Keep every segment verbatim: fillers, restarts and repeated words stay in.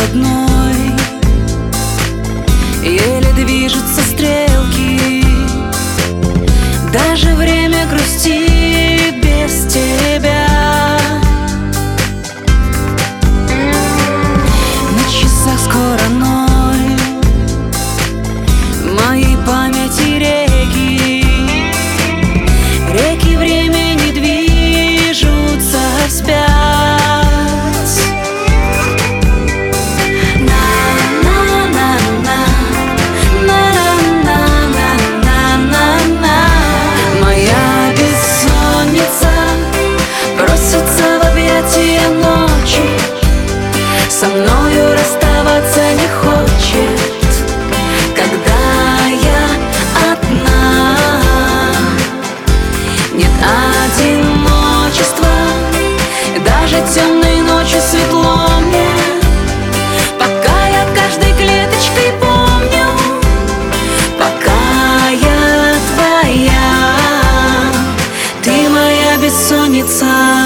одной, еле движутся стрелки. Даже время грустит без тебя. На часах скоро ноль, в моей памяти реки. Реки времени движутся вспять. Моя бессонница просится в объятия ночи, со мною расставаться не хочет, когда я одна. Нет одиночества, даже темной ночью светло мне, пока я каждой клеточкой помню, пока я твоя. Ты моя бессонница.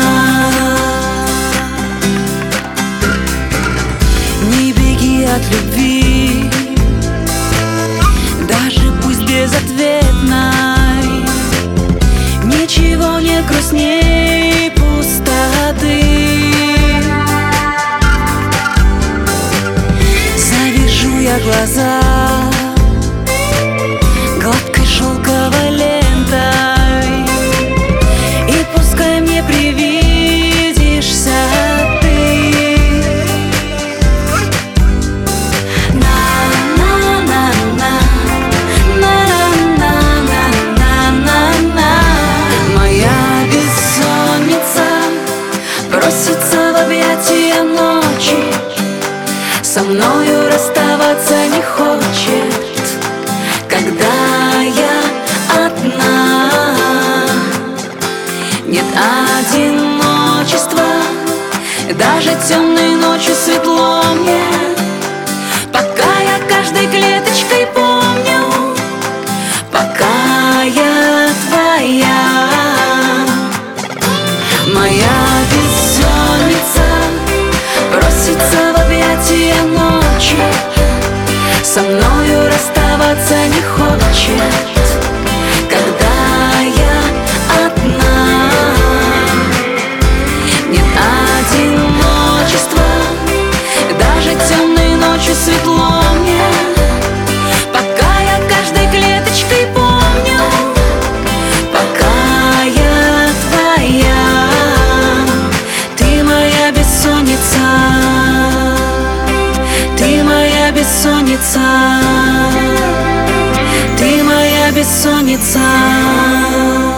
Не беги от любви, даже пусть безответной. Ничего не грустней пустоты. Завяжу я глаза гладкой шелковой лентой, и пускай мне привидишься ты. Моя бессонница просится в объятия ночи, со мною расставаться не хочет, когда я одна. Нет одиночества, даже темной ночью светло мне, пока я каждой клеточкой помню, пока я твоя. Моя бессонница просится в объятия ночи, со мною расставаться не хочет, когда я одна. Нет одиночества, даже темной ночью светло мне, пока я каждой клеточкой помню, пока я твоя. Ты моя бессонница, ты моя бессонница, ты моя бессонница.